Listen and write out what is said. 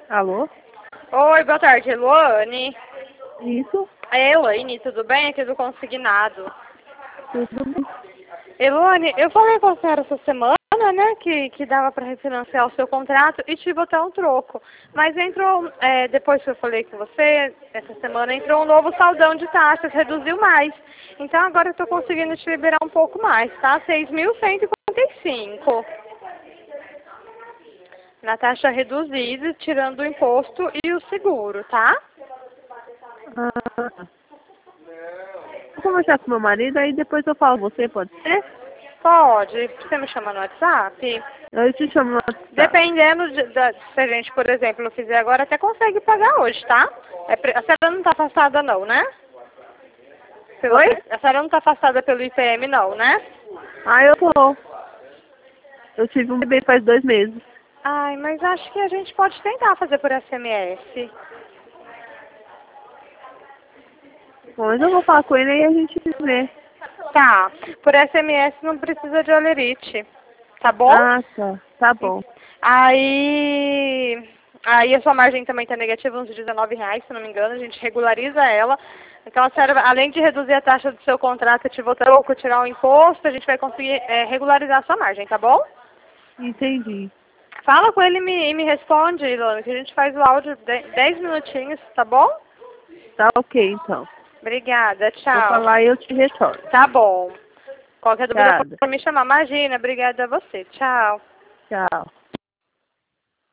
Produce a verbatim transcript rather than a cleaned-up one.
Alô? Oi, boa tarde, Eloane. Isso? É Elaine, tudo bem? Aqui do Consignado. Tudo bem. Eloane, eu falei com a senhora essa semana, né, que, que dava para refinanciar o seu contrato e tive até um troco. Mas entrou, é, depois que eu falei com você, essa semana entrou um novo saldão de taxas, reduziu mais. Então agora eu estou conseguindo te liberar um pouco mais, tá? seis mil cento e quarenta e cinco. Na taxa reduzida, tirando o imposto e o seguro, tá? Ah, vou conversar com meu marido, aí depois eu falo você, pode ser? Pode. Você me chama no WhatsApp? Eu te chamo no WhatsApp. Dependendo de, da, se a gente, por exemplo, eu fizer agora, até consegue pagar hoje, tá? É, pre- a senhora não tá afastada não, né? Pela- Oi? a senhora não tá afastada pelo I P M não, né? Ah, eu tô. Eu tive um bebê faz dois meses. Ai, mas acho que a gente pode tentar fazer por S M S. Mas eu vou falar com ele e a gente vê. Tá. Por S M S não precisa de olerite. Tá bom? Ah, tá. Tá bom. Aí, aí a sua margem também está negativa, uns dezenove reais, se não me engano, a gente regulariza ela. Então, a senhora, além de reduzir a taxa do seu contrato, te voltar ou tirar o imposto, a gente vai conseguir é, regularizar a sua margem, tá bom? Entendi. Fala com ele e me, e me responde, Ilona, que a gente faz o áudio de dez minutinhos, tá bom? Tá ok, então. Obrigada, Vou tchau. falar e eu te retorno. Tá bom. Qualquer dúvida Obrigada. pode me chamar. Imagina, obrigada a você. Tchau. Tchau.